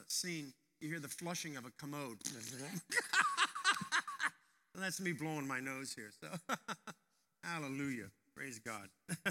scene, you hear the flushing of a commode. That's me blowing my nose here. So, hallelujah. Praise God.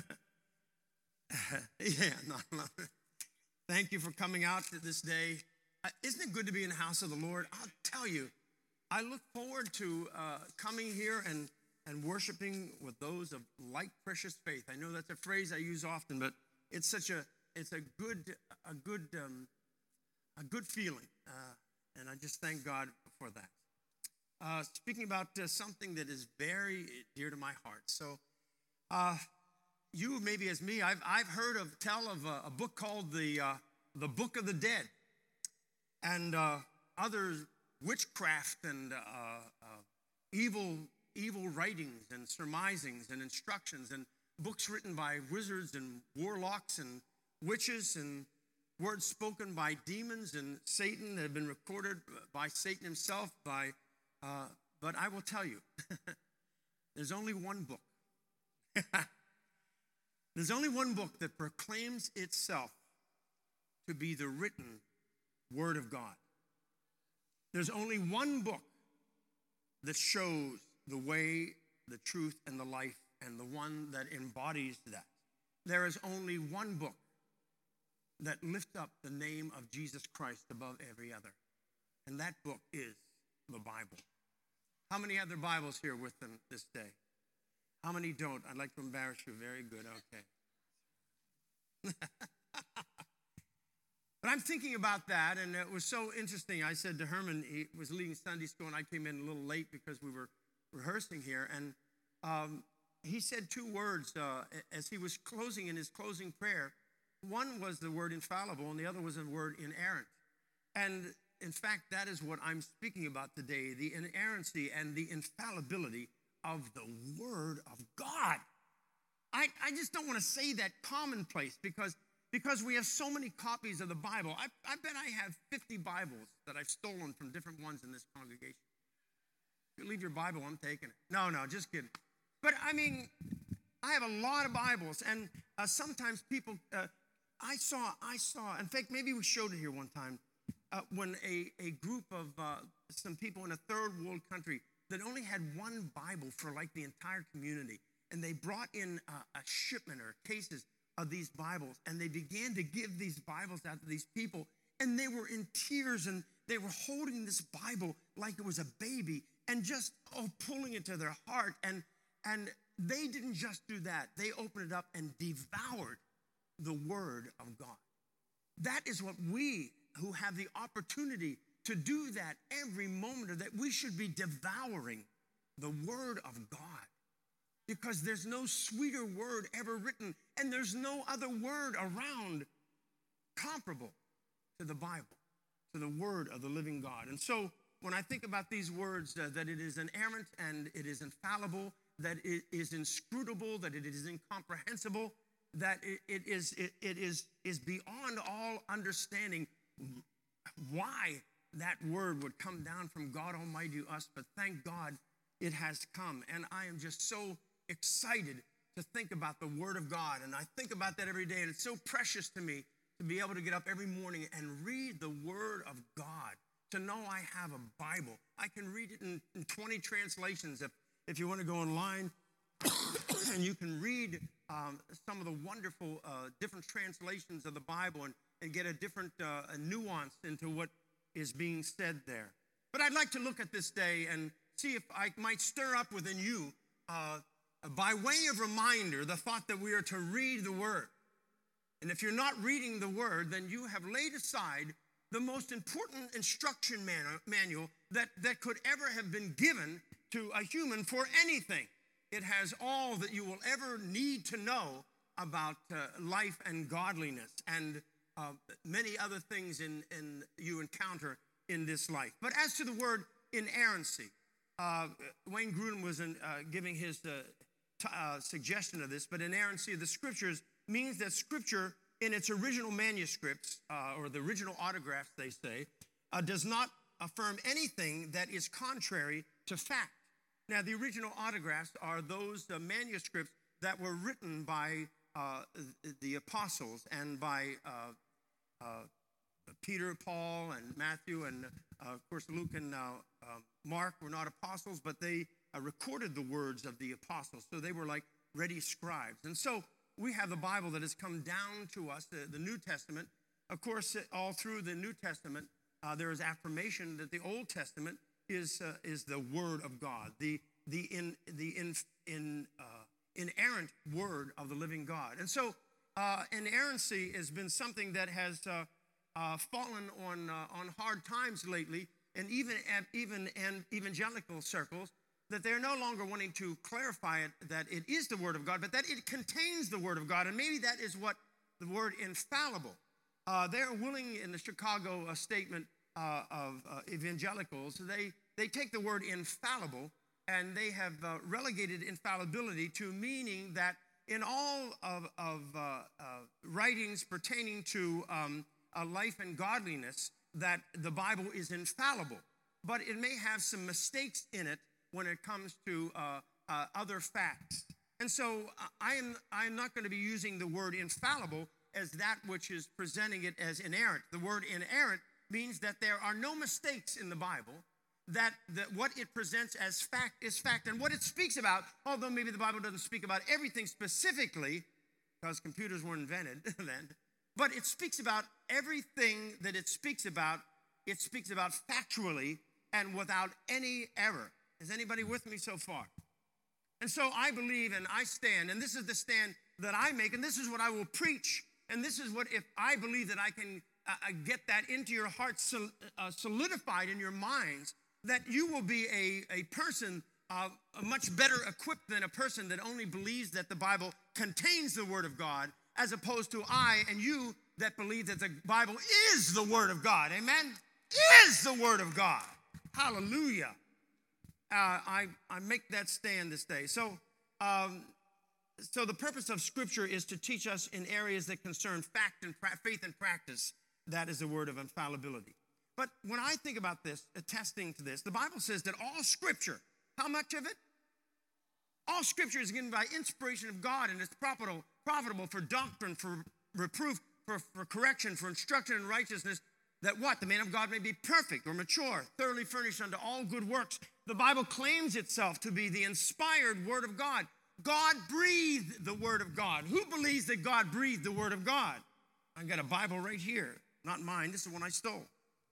No. Thank you for coming out this day. Isn't it good to be in the house of the Lord? I'll tell you, I look forward to coming here and worshiping with those of like precious faith. I know that's a phrase I use often, but it's a good feeling, and I just thank God for that. Speaking about something that is very dear to my heart. So, you maybe as me, I've heard of a book called the Book of the Dead, and other witchcraft and evil writings and surmisings and instructions and books written by wizards and warlocks and witches and words spoken by demons and Satan that have been recorded by Satan himself. But I will tell you, there's only one book. There's only one book that proclaims itself to be the written Word of God. There's only one book that shows the way, the truth, and the life, and the one that embodies that. There is only one book that lifts up the name of Jesus Christ above every other, and that book is the Bible. How many have their Bibles here with them this day? How many don't? I'd like to embarrass you. Very good. Okay. But I'm thinking about that, and it was so interesting. I said to Herman, he was leading Sunday school, and I came in a little late because we were rehearsing here, and he said two words as he was closing in his closing prayer. One was the word infallible, and the other was the word inerrant. And in fact, that is what I'm speaking about today, the inerrancy and the infallibility of the Word of God. I just don't want to say that commonplace because we have so many copies of the Bible. I bet I have 50 Bibles that I've stolen from different ones in this congregation. If you leave your Bible, I'm taking it. No, just kidding. But I mean, I have a lot of Bibles, and sometimes people, I saw, in fact, maybe we showed it here one time, when a group of some people in a third world country that only had one Bible for like the entire community, and they brought in a shipment or cases of these Bibles, and they began to give these Bibles out to these people, and they were in tears, and they were holding this Bible like it was a baby, and just pulling it to their heart, and they didn't just do that. They opened it up and devoured the Word of God. That is what we who have the opportunity to do that every moment, or that we should be devouring the Word of God. Because there's no sweeter word ever written, and there's no other word around comparable to the Bible, to the Word of the living God. And so when I think about these words, that it is inerrant and it is infallible, that it is inscrutable, that it is incomprehensible, that it is beyond all understanding why that word would come down from God Almighty to us, but thank God it has come. And I am just so excited to think about the Word of God, and I think about that every day, and it's so precious to me to be able to get up every morning and read the Word of God, to know I have a Bible. I can read it in 20 translations if you want to go online, and you can read some of the wonderful different translations of the Bible and get a different nuance into what is being said there. But I'd like to look at this day and see if I might stir up within you, by way of reminder, the thought that we are to read the Word. And if you're not reading the Word, then you have laid aside the most important instruction manual that could ever have been given to a human for anything. It has all that you will ever need to know about life and godliness and many other things you encounter in this life. But as to the word inerrancy, Wayne Grudem was giving his suggestion of this, but inerrancy of the Scriptures means that Scripture in its original manuscripts, or the original autographs, they say, does not affirm anything that is contrary to fact. Now, the original autographs are those manuscripts that were written by the apostles and by Peter, Paul, and Matthew, and of course Luke and Mark were not apostles, but they recorded the words of the apostles. So they were like ready scribes. And so we have the Bible that has come down to us, the New Testament. Of course, all through the New Testament, there is affirmation that the Old Testament is the Word of God, the inerrant Word of the living God. And so inerrancy has been something that has fallen on hard times lately, and even in evangelical circles, that they're no longer wanting to clarify it, that it is the Word of God, but that it contains the Word of God. And maybe that is what the word infallible. They're willing in the Chicago statement of evangelicals, they take the word infallible and they have relegated infallibility to meaning that in all of writings pertaining to life and godliness, that the Bible is infallible. But it may have some mistakes in it when it comes to other facts. And so I'm not going to be using the word infallible as that which is presenting it as inerrant. The word inerrant means that there are no mistakes in the Bible, that what it presents as fact is fact. And what it speaks about, although maybe the Bible doesn't speak about everything specifically, because computers weren't invented then, but it speaks about everything that it speaks about factually and without any error. Is anybody with me so far? And so I believe and I stand, and this is the stand that I make, and this is what I will preach, and this is what, if I believe that I can get that into your hearts, solidified in your minds, that you will be a person much better equipped than a person that only believes that the Bible contains the Word of God, as opposed to I and you that believe that the Bible is the Word of God. Amen? Is the Word of God. Hallelujah. I make that stand this day. So the purpose of Scripture is to teach us in areas that concern fact and faith and practice. That is the word of infallibility. But when I think about this, attesting to this, the Bible says that all Scripture, how much of it? All Scripture is given by inspiration of God, and it's profitable for doctrine, for reproof, for correction, for instruction in righteousness, that what? The man of God may be perfect or mature, thoroughly furnished unto all good works. The Bible claims itself to be the inspired Word of God. God breathed the Word of God. Who believes that God breathed the Word of God? I got a Bible right here. Not mine. This is one I stole.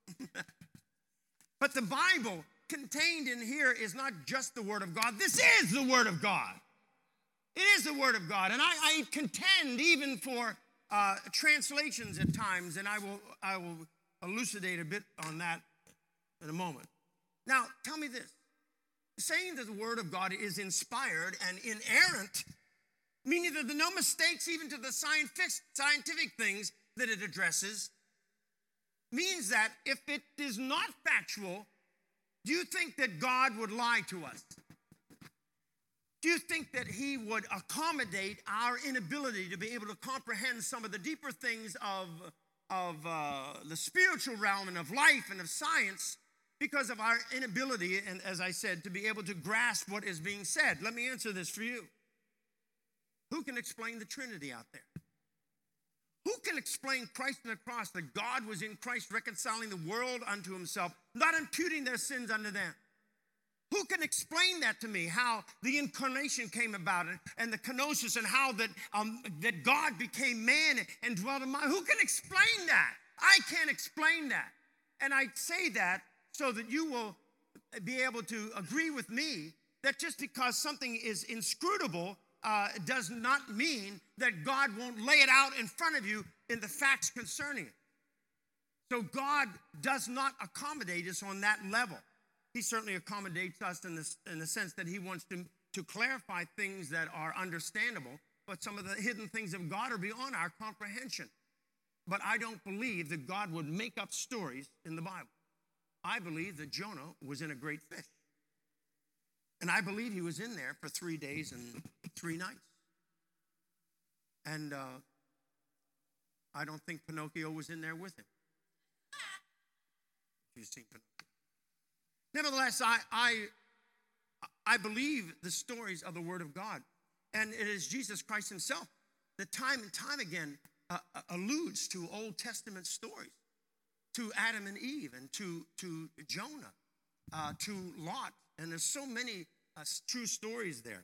But the Bible contained in here is not just the Word of God. This is the Word of God. It is the Word of God. And I contend even for translations at times, and I will elucidate a bit on that in a moment. Now, tell me this. Saying that the Word of God is inspired and inerrant, meaning that there are no mistakes even to the scientific things that it addresses, means that if it is not factual, do you think that God would lie to us? Do you think that he would accommodate our inability to be able to comprehend some of the deeper things of the spiritual realm and of life and of science because of our inability, and as I said, to be able to grasp what is being said? Let me answer this for you. Who can explain the Trinity out there? Who can explain Christ on the cross, that God was in Christ reconciling the world unto himself, not imputing their sins unto them? Who can explain that to me, how the incarnation came about and the kenosis, and how that God became man and dwelt in mind? Who can explain that? I can't explain that. And I say that so that you will be able to agree with me that just because something is inscrutable does not mean that God won't lay it out in front of you in the facts concerning it. So God does not accommodate us on that level. He certainly accommodates us in the sense that he wants to clarify things that are understandable, but some of the hidden things of God are beyond our comprehension. But I don't believe that God would make up stories in the Bible. I believe that Jonah was in a great fish. And I believe he was in there for 3 days and 3 nights. And I don't think Pinocchio was in there with him. If you've seen Pinocchio. Nevertheless, I believe the stories of the Word of God. And it is Jesus Christ himself that time and time again alludes to Old Testament stories. to Adam and Eve and to Jonah, to Lot. And there's so many true stories there.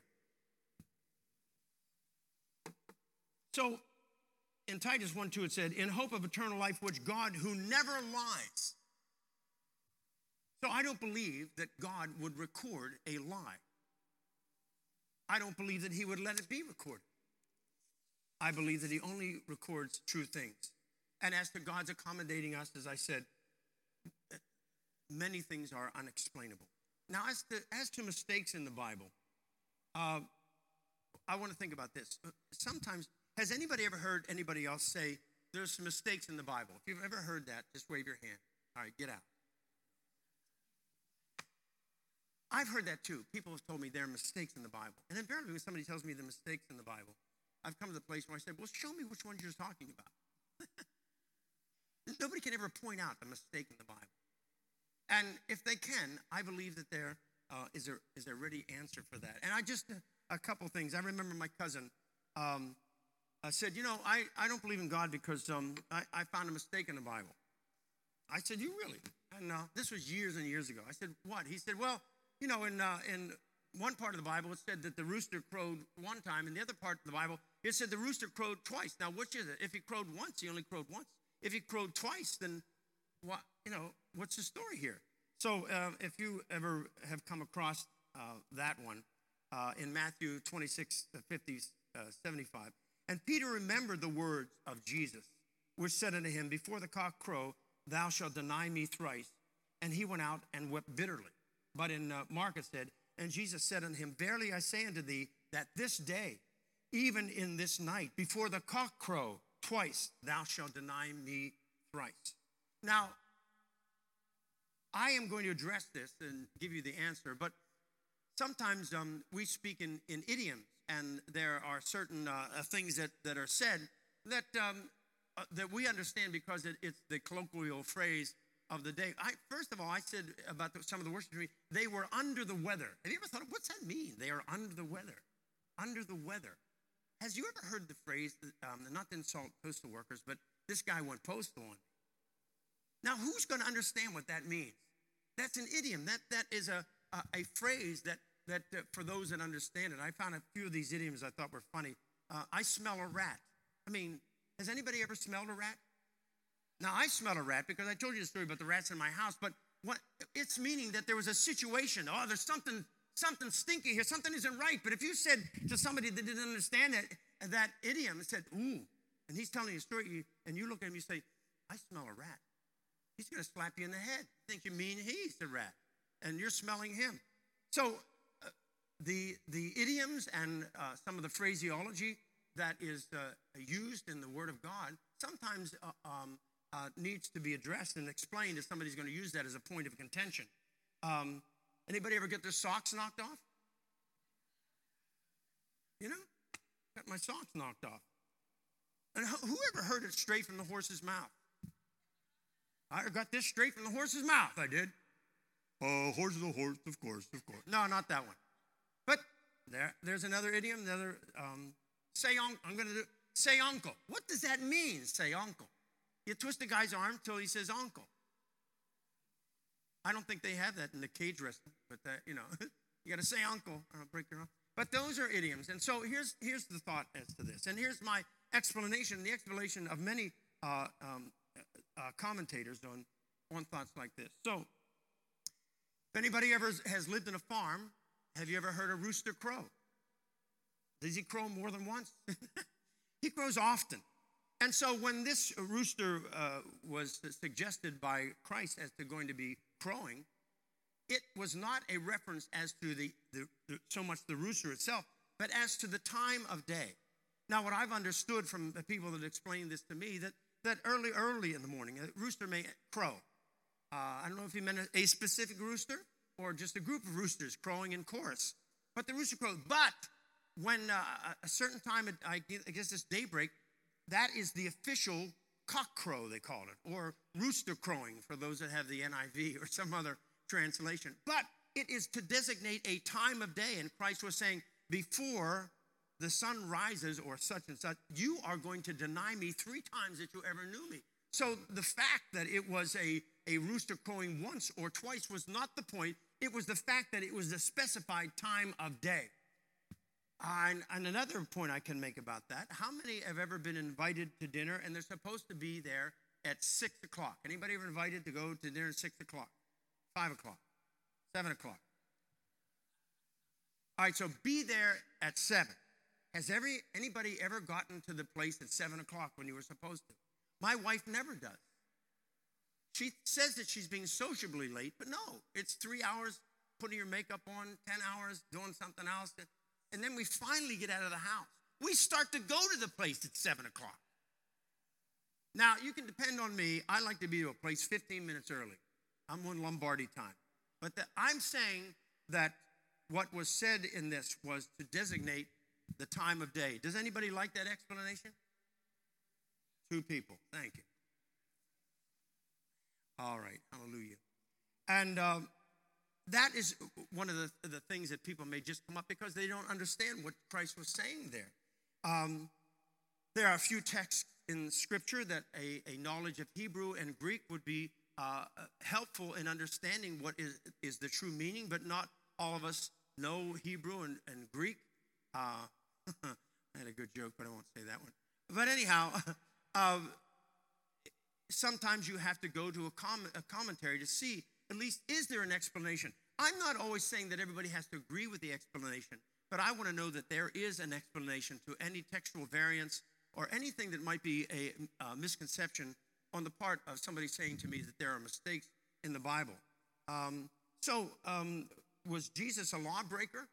So in Titus 1:2 it said, in hope of eternal life, which God, who never lies. So I don't believe that God would record a lie. I don't believe that he would let it be recorded. I believe that he only records true things. And as to God's accommodating us, as I said, many things are unexplainable. Now, as to mistakes in the Bible, I want to think about this. Sometimes, has anybody ever heard anybody else say, there's some mistakes in the Bible? If you've ever heard that, just wave your hand. All right, get out. I've heard that too. People have told me there are mistakes in the Bible. And invariably, when somebody tells me the mistakes in the Bible, I've come to the place where I said, well, show me which ones you're talking about. Nobody can ever point out a mistake in the Bible. And if they can, I believe that there is a ready answer for that. And a couple things. I remember my cousin said, I don't believe in God because I found a mistake in the Bible. I said, you really? And this was years and years ago. I said, what? He said, well, in one part of the Bible, it said that the rooster crowed one time. In the other part of the Bible, it said the rooster crowed twice. Now, which is it? If he crowed once, he only crowed once. If he crowed twice, then what? What's the story here? So if you ever have come across that one in Matthew 26, 50, 75. And Peter remembered the words of Jesus, which said unto him, before the cock crow, thou shalt deny me thrice. And he went out and wept bitterly. But in Mark it said, and Jesus said unto him, verily I say unto thee, that this day, even in this night, before the cock crow, twice thou shalt deny me thrice. Now, I am going to address this and give you the answer, but sometimes we speak in idioms, and there are certain things that are said that we understand because it's the colloquial phrase of the day. First of all, I said about some of the worship, they were under the weather. Have you ever thought, what's that mean? They are under the weather. Under the weather. Has you ever heard the phrase, not to insult postal workers, but this guy went postal on me? Now, who's going to understand what that means? That's an idiom. That is a phrase that for those that understand it. I found a few of these idioms I thought were funny. I smell a rat. I mean, has anybody ever smelled a rat? Now, I smell a rat because I told you the story about the rats in my house, but what it's meaning that there was a situation. Oh, there's something stinky here. Something isn't right. But if you said to somebody that didn't understand that idiom, and said, ooh, and he's telling you a story, and you look at him, you say, I smell a rat. He's going to slap you in the head. Think you mean he's the rat, and you're smelling him. So the idioms and some of the phraseology that is used in the Word of God sometimes needs to be addressed and explained if somebody's going to use that as a point of contention. Anybody ever get their socks knocked off? Got my socks knocked off. And whoever heard it straight from the horse's mouth? I got this straight from the horse's mouth. I did. Horse is a horse, of course. No, not that one. But there's another idiom, I'm going to do, say uncle. What does that mean, say uncle? You twist the guy's arm till he says uncle. I don't think they have that in the cage wrestling, but you got to say uncle, or break your arm. But those are idioms. And so here's the thought as to this. And here's my explanation, the explanation of many commentators on thoughts like this. So, if anybody ever has lived in a farm, have you ever heard a rooster crow? Does he crow more than once? He crows often. And so when this rooster was suggested by Christ as to going to be crowing, it was not a reference as to so much the rooster itself, but as to the time of day. Now, what I've understood from the people that explained this to me, that early in the morning, a rooster may crow. I don't know if he meant a specific rooster or just a group of roosters crowing in chorus. But the rooster crowed. But when a certain time, I guess it's daybreak, that is the official cock crow, they call it, or rooster crowing for those that have the NIV or some other translation. But it is to designate a time of day. And Christ was saying, before the sun rises or such and such, you are going to deny me 3 times that you ever knew me. So the fact that it was a rooster crowing once or twice was not the point. It was the fact that it was the specified time of day. And another point I can make about that, how many have ever been invited to dinner and they're supposed to be there at 6 o'clock? Anybody ever invited to go to dinner at 6 o'clock, 5 o'clock, 7 o'clock? All right, so be there at 7. Has anybody ever gotten to the place at 7 o'clock when you were supposed to? My wife never does. She says that she's being sociably late, but no, it's 3 hours putting your makeup on, 10 hours doing something else, and then we finally get out of the house. We start to go to the place at 7 o'clock. Now, you can depend on me. I like to be to a place 15 minutes early. I'm on Lombardi time. But I'm saying that what was said in this was to designate the time of day. Does anybody like that explanation? 2 people. Thank you. All right. Hallelujah. And that is one of the things that people may just come up because they don't understand what Christ was saying there. There are a few texts in Scripture that a knowledge of Hebrew and Greek would be helpful in understanding what is the true meaning, but not all of us know Hebrew and Greek. I had a good joke, but I won't say that one. But anyhow, sometimes you have to go to a commentary to see, at least, is there an explanation? I'm not always saying that everybody has to agree with the explanation, but I want to know that there is an explanation to any textual variance or anything that might be a misconception on the part of somebody saying to me that there are mistakes in the Bible. Was Jesus a lawbreaker?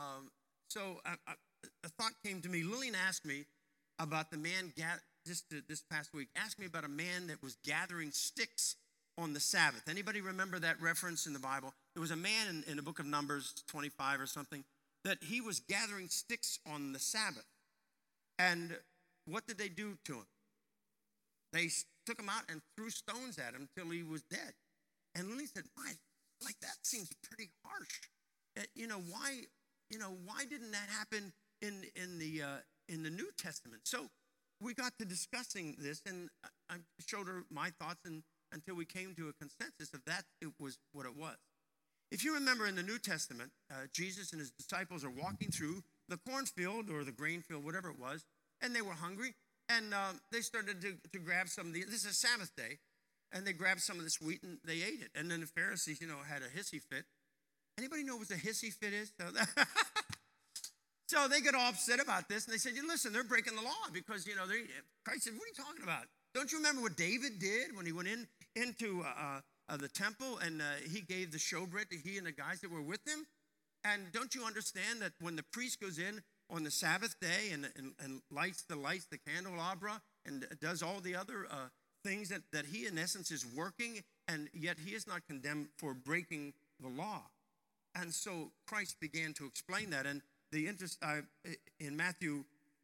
A thought came to me. Lillian asked me about the man, this past week, asked me about a man that was gathering sticks on the Sabbath. Anybody remember that reference in the Bible? There was a man in the book of Numbers 25 or something that he was gathering sticks on the Sabbath. And what did they do to him? They took him out and threw stones at him until he was dead. And Lily said, that seems pretty harsh. Why didn't that happen in the New Testament? So we got to discussing this, and I showed her my thoughts, and until we came to a consensus of that, it was what it was. If you remember in the New Testament, Jesus and his disciples are walking through the cornfield or the grain field, whatever it was, and they were hungry, and they started to grab some of this is a Sabbath day, and they grabbed some of this wheat and they ate it. And then the Pharisees, had a hissy fit. Anybody know what a hissy fit is? So they got all upset about this, and they said, listen, they're breaking the law because, Christ said, what are you talking about? Don't you remember what David did when he went into the temple and he gave the showbread to he and the guys that were with him? And don't you understand that when the priest goes in on the Sabbath day and lights the candelabra and does all the other things that he in essence is working, and yet he is not condemned for breaking the law? And so Christ began to explain that. And in Matthew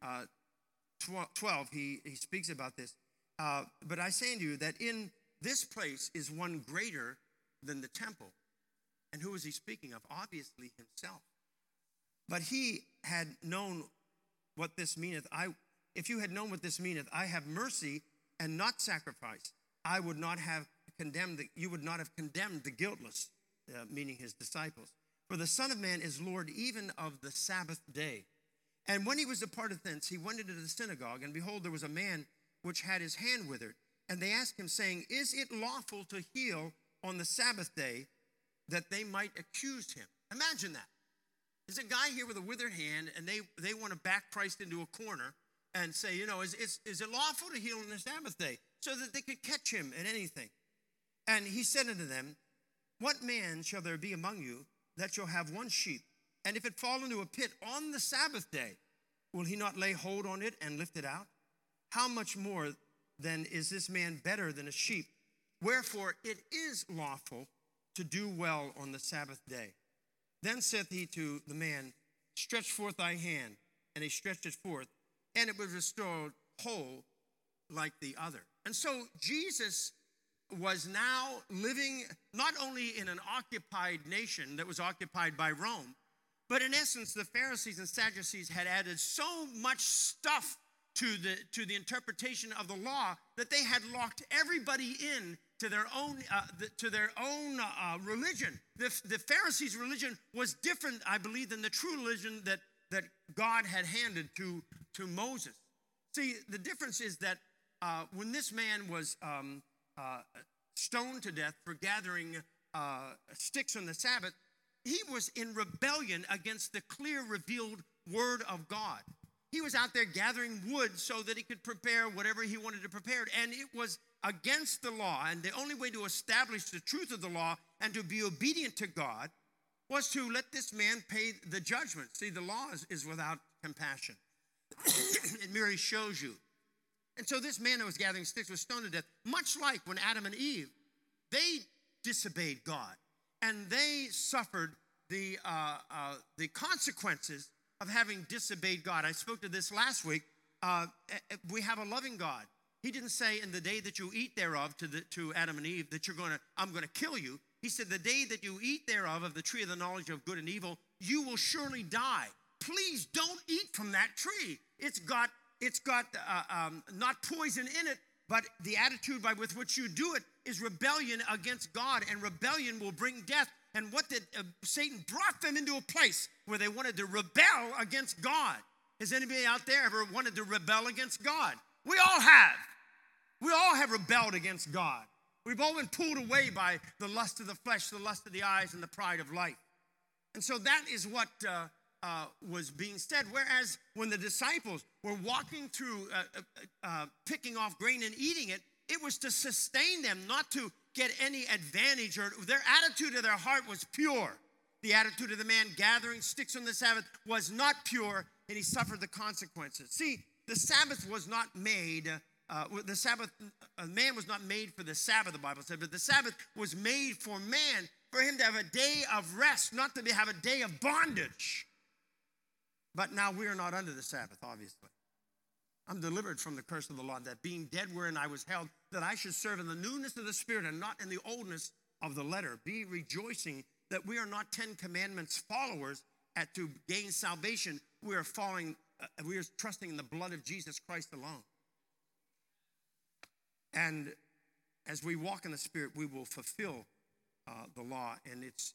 12, he speaks about this. But I say unto you that in this place is one greater than the temple. And who is he speaking of? Obviously himself. But he had known what this meaneth. If you had known what this meaneth, I have mercy and not sacrifice. You would not have condemned the guiltless, meaning his disciples. For the Son of Man is Lord even of the Sabbath day. And when he was departed thence, he went into the synagogue, and behold, there was a man which had his hand withered. And they asked him, saying, is it lawful to heal on the Sabbath day, that they might accuse him? Imagine that. There's a guy here with a withered hand, and they want to back Christ into a corner and say, is it lawful to heal on the Sabbath day? So that they could catch him in anything. And he said unto them, what man shall there be among you that shall have one sheep, and if it fall into a pit on the Sabbath day, will he not lay hold on it and lift it out? How much more then is this man better than a sheep? Wherefore it is lawful to do well on the Sabbath day. Then saith he to the man, stretch forth thy hand. And he stretched it forth, and it was restored whole like the other. And so Jesus was now living not only in an occupied nation that was occupied by Rome, but in essence, the Pharisees and Sadducees had added so much stuff to the interpretation of the law, that they had locked everybody in to their own religion. The Pharisees' religion was different, I believe, than the true religion that God had handed to Moses. See, the difference is that when this man was stoned to death for gathering sticks on the Sabbath, he was in rebellion against the clear revealed word of God. He was out there gathering wood so that he could prepare whatever he wanted to prepare. And it was against the law. And the only way to establish the truth of the law and to be obedient to God was to let this man pay the judgment. See, the law is without compassion. It merely shows you. And so this man that was gathering sticks was stoned to death, much like when Adam and Eve, they disobeyed God. And they suffered the consequences of having disobeyed God. I spoke to this last week. We have a loving God. He didn't say in the day that you eat thereof to Adam and Eve that I'm going to kill you. He said the day that you eat thereof of the tree of the knowledge of good and evil, you will surely die. Please don't eat from that tree. It's got not poison in it, but the attitude with which you do it is rebellion against God, and rebellion will bring death. And what did Satan brought them into a place where they wanted to rebel against God? Has anybody out there ever wanted to rebel against God? We all have. We all have rebelled against God. We've all been pulled away by the lust of the flesh, the lust of the eyes, and the pride of life. And so that is what was being said. Whereas when the disciples were walking through, picking off grain and eating it, it was to sustain them, not to get any advantage. Or their attitude of their heart was pure. The attitude of the man gathering sticks on the Sabbath was not pure, and he suffered the consequences. See, the Sabbath was not made. Man was not made for the Sabbath, the Bible said, but the Sabbath was made for man, for him to have a day of rest, not to have a day of bondage. But now we are not under the Sabbath, obviously. I'm delivered from the curse of the law, that being dead wherein I was held, that I should serve in the newness of the Spirit and not in the oldness of the letter. Be rejoicing that we are not 10 Commandments followers to gain salvation. We are trusting in the blood of Jesus Christ alone. And as we walk in the Spirit, we will fulfill the law, and it's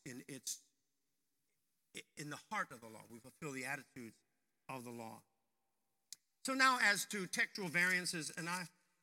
in the heart of the law. We fulfill the attitudes of the law. So now, as to textual variances, and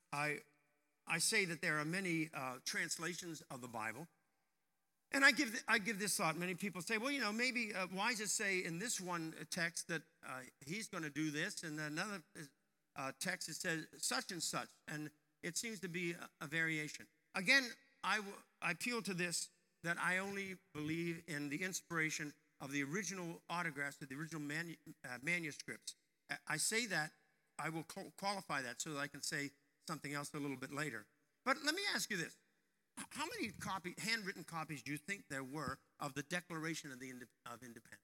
I say that there are many translations of the Bible, and I give this thought. Many people say, well, maybe why does it say in this one text that he's going to do this, and another text it says such and such, and it seems to be a variation. Again, I appeal to this, that I only believe in the inspiration of the original autographs, of the original manuscripts. I say that, I will qualify that so that I can say something else a little bit later. But let me ask you this. How many handwritten copies do you think there were of the Declaration of Independence?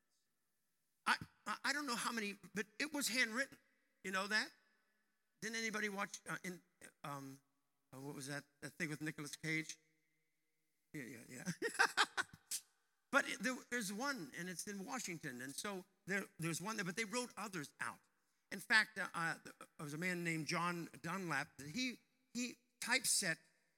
I don't know how many, but it was handwritten. You know that? Didn't anybody watch, what was that thing with Nicolas Cage? Yeah. But there's one, and it's in Washington, and so there's one there, but they wrote others out. In fact, there was a man named John Dunlap. He typeset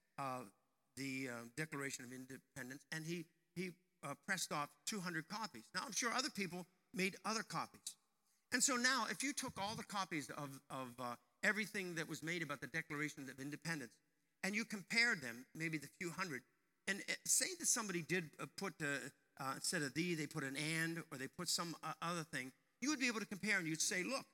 the Declaration of Independence, and he pressed off 200 copies. Now, I'm sure other people made other copies. And so now, if you took all the copies of everything that was made about the Declaration of Independence, and you compared them, maybe the few hundred, and say that somebody did put, instead of "the," they put an "and," or they put some other thing, you would be able to compare, and you'd say, look,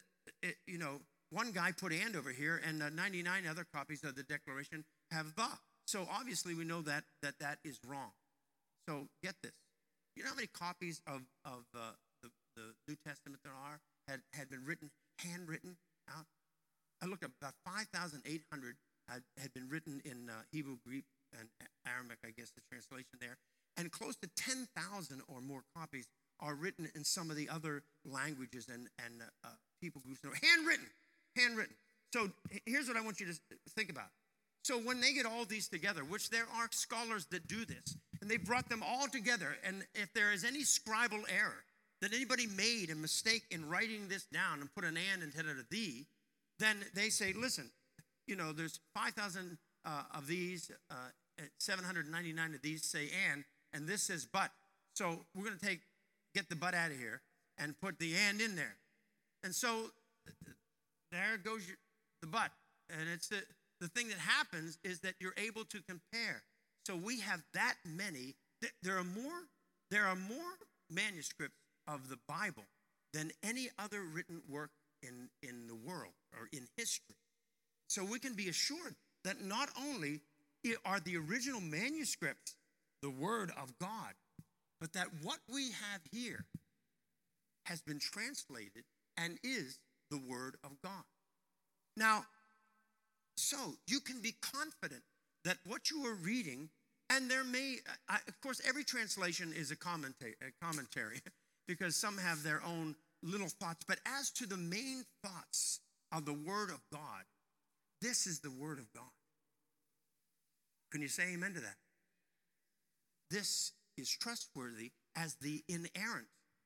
one guy put "and" over here, and 99 other copies of the Declaration have "the." So obviously we know that is wrong. So get this. You know how many copies of the New Testament there are had been handwritten out? I looked up, about 5,800 had been written in Hebrew, Greek, and Aramaic, I guess the translation there. And close to 10,000 or more copies are written in some of the other languages and people groups. Handwritten. So here's what I want you to think about. So when they get all these together, which there are scholars that do this, and they brought them all together, and if there is any scribal error that anybody made a mistake in writing this down and put an "and" instead of a "the," then they say, listen, there's 5,000 of these, 799 of these say and this says but. So we're going to get the but out of here and put the and in there. And so there goes the but. And it's the thing that happens is that you're able to compare. So we have that many. There are more manuscripts of the Bible than any other written work in the world or in history. So we can be assured that not only are the original manuscripts the Word of God, but that what we have here has been translated and is the Word of God. Now, so you can be confident that what you are reading, and there may, of course, every translation is a commentary because some have their own little thoughts. But as to the main thoughts of the Word of God, this is the Word of God. Can you say amen to that? This is trustworthy as the inerrant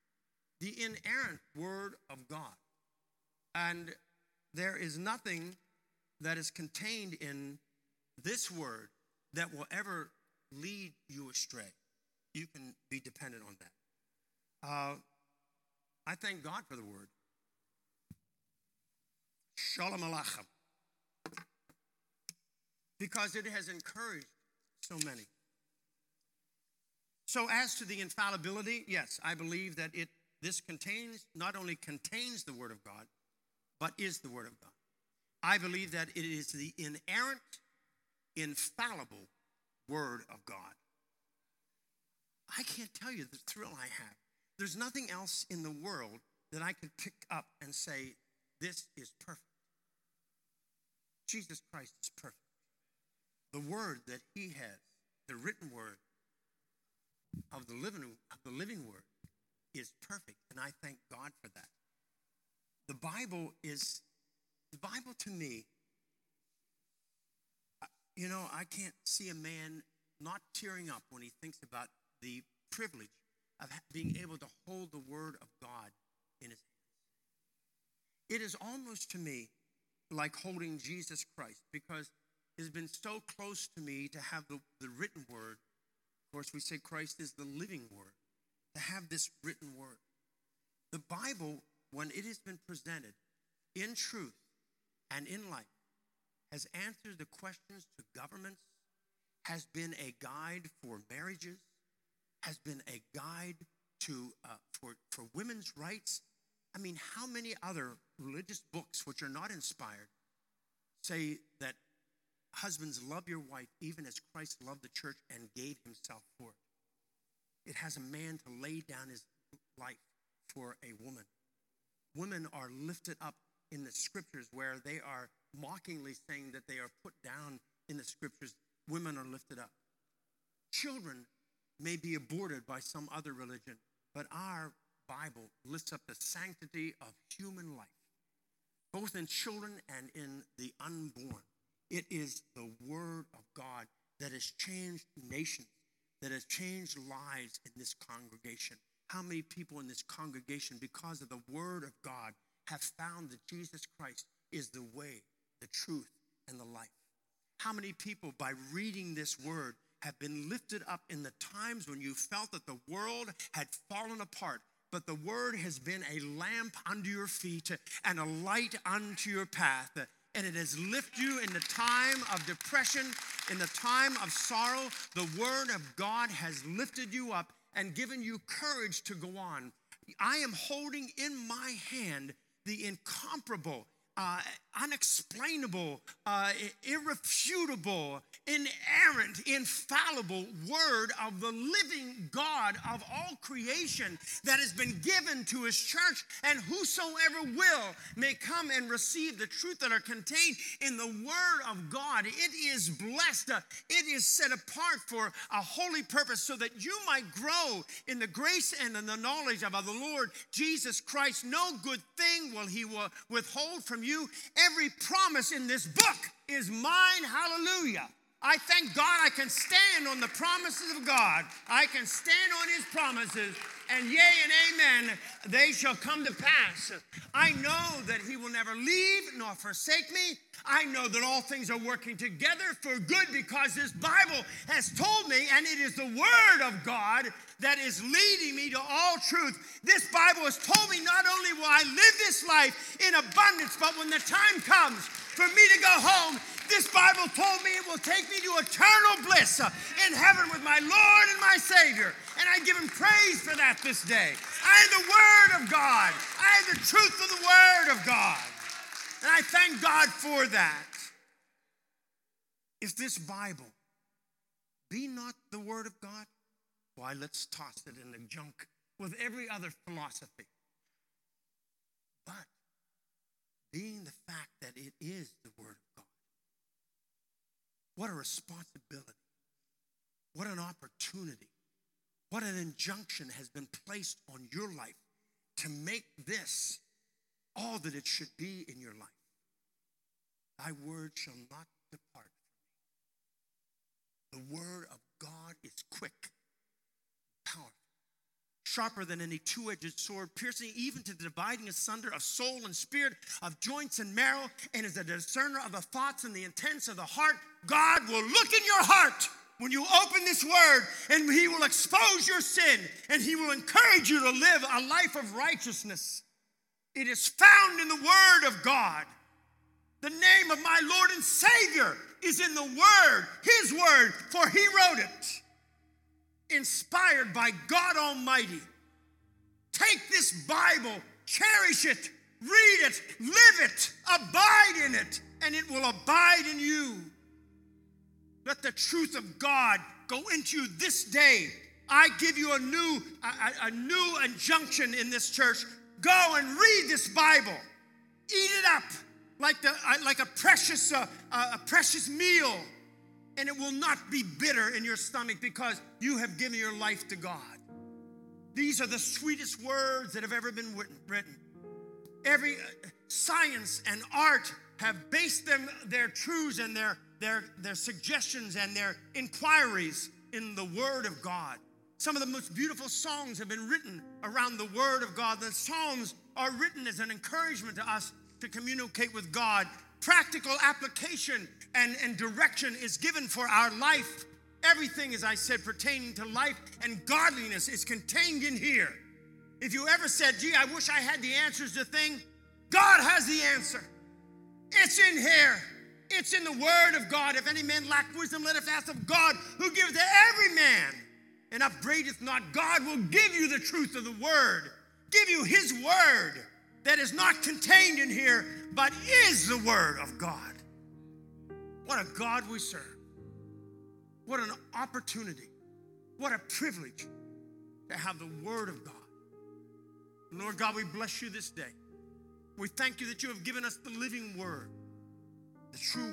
Word of God. And there is nothing that is contained in this word that will ever lead you astray. You can be dependent on that. I thank God for the word. Shalom Aleichem. Because it has encouraged so many. So as to the infallibility, yes, I believe that this not only contains the Word of God, but is the Word of God. I believe that it is the inerrant, infallible Word of God. I can't tell you the thrill I have. There's nothing else in the world that I could pick up and say, this is perfect. Jesus Christ is perfect. The word that he has, the written word of the living word, is perfect, and I thank God for that. The Bible to me, I can't see a man not tearing up when he thinks about the privilege of being able to hold the word of God in his hands. It is almost to me like holding Jesus Christ, because it has been so close to me to have the written word. Of course, we say Christ is the living word. To have this written word. The Bible, when it has been presented in truth and in life, has answered the questions to governments, has been a guide for marriages, has been a guide for women's rights. I mean, how many other religious books which are not inspired say that husbands, love your wife even as Christ loved the church and gave himself for it? It has a man to lay down his life for a woman. Women are lifted up in the scriptures where they are mockingly saying that they are put down in the scriptures. Women are lifted up. Children may be aborted by some other religion, but our Bible lifts up the sanctity of human life, both in children and in the unborn. It is the word of God that has changed nations, that has changed lives in this congregation. How many people in this congregation, because of the word of God, have found that Jesus Christ is the way, the truth, and the life? How many people, by reading this word, have been lifted up in the times when you felt that the world had fallen apart, but the word has been a lamp unto your feet and a light unto your path, and it has lifted you in the time of depression, in the time of sorrow. The word of God has lifted you up and given you courage to go on. I am holding in my hand the incomparable, unexplainable, irrefutable, inerrant, infallible word of the living God of all creation that has been given to his church, and whosoever will may come and receive the truth that are contained in the word of God. It is blessed. It is set apart for a holy purpose, so that you might grow in the grace and in the knowledge of the Lord Jesus Christ. No good thing will he withhold from you. Every promise in this book is mine. Hallelujah. I thank God I can stand on the promises of God. I can stand on his promises And yea and amen, they shall come to pass. I know that he will never leave nor forsake me. I know that all things are working together for good because this Bible has told me, and it is the word of God that is leading me to all truth. This Bible has told me not only will I live this life in abundance, but when the time comes for me to go home, this Bible told me it will take me to eternal bliss in heaven with my Lord and my Savior. And I give him praise for that this day. I have the Word of God. I have the truth of the Word of God. And I thank God for that. If this Bible be not the Word of God, why, let's toss it in the junk with every other philosophy. But being the fact that it is the Word of God, what a responsibility. What an opportunity. What an injunction has been placed on your life to make this all that it should be in your life. Thy word shall not depart from me. The word of God is quick, powerful, sharper than any two-edged sword, piercing even to the dividing asunder of soul and spirit, of joints and marrow, and is a discerner of the thoughts and the intents of the heart. God will look in your heart when you open this word, and he will expose your sin, and he will encourage you to live a life of righteousness. It is found in the word of God. The name of my Lord and Savior is in the word, his word, for he wrote it. Inspired by God Almighty. Take this Bible, cherish it, read it, live it, abide in it, and it will abide in you. Let the truth of God go into you this day. I give you a new injunction in this church. Go and read this Bible. Eat it up like a precious meal. And it will not be bitter in your stomach because you have given your life to God. These are the sweetest words that have ever been written. Every science and art have based their truths and their suggestions and their inquiries in the Word of God. Some of the most beautiful songs have been written around the Word of God. The Psalms are written as an encouragement to us to communicate with God. Practical application and direction is given for our life. Everything, as I said, pertaining to life and godliness is contained in here. If you ever said, gee, I wish I had the answers to things, God has the answer. It's in here. It's in the word of God. If any man lack wisdom, let us ask of God, who gives to every man and upbraideth not. God will give you the truth of the word, give you his word that is not contained in here, but is the word of God. What a God we serve. What an opportunity. What a privilege to have the word of God. Lord God, we bless you this day. We thank you that you have given us the living word, the true